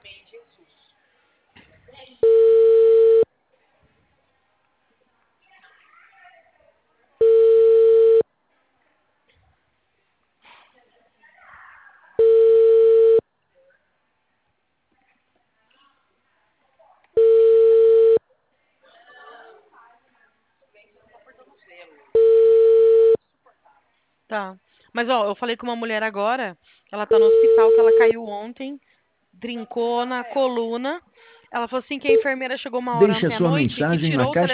Tá. Mas, ó, eu falei com uma mulher agora, ela tá no hospital, que ela caiu ontem, trincou na coluna. Ela falou assim que a enfermeira chegou uma hora Deixe a ontem à sua noite e mensagem na tirou o caixa